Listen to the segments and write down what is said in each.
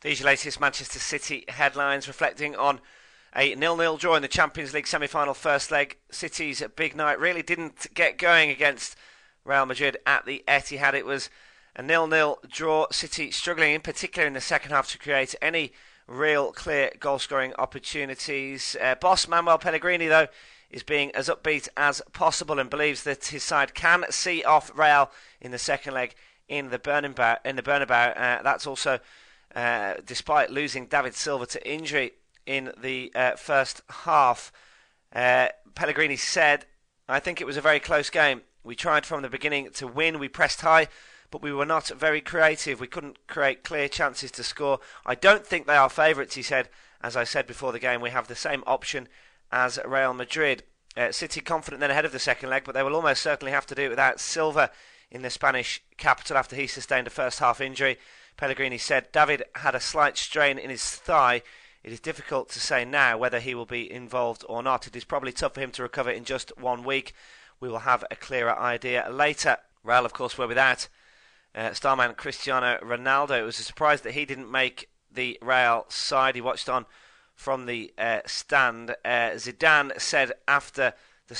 These are your latest Manchester City headlines reflecting on a 0-0 draw in the Champions League semi-final first leg. City's big night really didn't get going against Real Madrid at the Etihad. It was a 0-0 draw. City struggling in particular in the second half to create any real clear goal-scoring opportunities. Boss Manuel Pellegrini, though, is being as upbeat as possible and believes that his side can see off Real in the second leg in the Bernabeu. That's also despite losing David Silva to injury in the first half. Pellegrini said, "I think it was a very close game. We tried from the beginning to win. We pressed high, but we were not very creative. We couldn't create clear chances to score. I don't think they are favourites," he said. "As I said before the game, we have the same option as Real Madrid." City confident then ahead of the second leg, but they will almost certainly have to do it without Silva in the Spanish capital after he sustained a first half injury. Pellegrini said David had a slight strain in his thigh. It is difficult to say now whether he will be involved or not. It is probably tough for him to recover in just 1 week. We will have a clearer idea later. Real, of course, were without starman Cristiano Ronaldo. It was a surprise that he didn't make the Real side. He watched on from the stand. Zidane said after the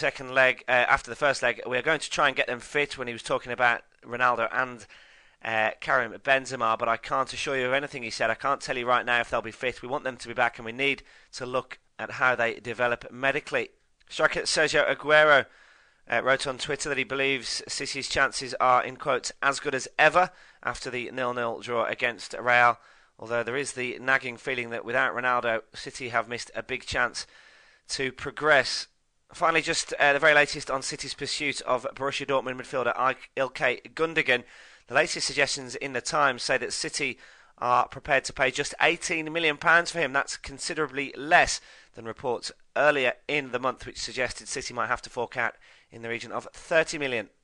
first leg, "We are going to try and get them fit," when he was talking about Ronaldo and Karim Benzema, "but I can't assure you of anything," he said. "I can't tell you right now if they'll be fit. We want them to be back and we need to look at how they develop medically." Striker Sergio Aguero wrote on Twitter that he believes City's chances are, in quotes, as good as ever after the 0-0 draw against Real, although there is the nagging feeling that without Ronaldo, City have missed a big chance to progress. Finally, just the very latest on City's pursuit of Borussia Dortmund midfielder Ilkay Gundogan. The latest suggestions in the Times say that City are prepared to pay just £18 million for him. That's considerably less than reports earlier in the month, which suggested City might have to fork out in the region of £30 million.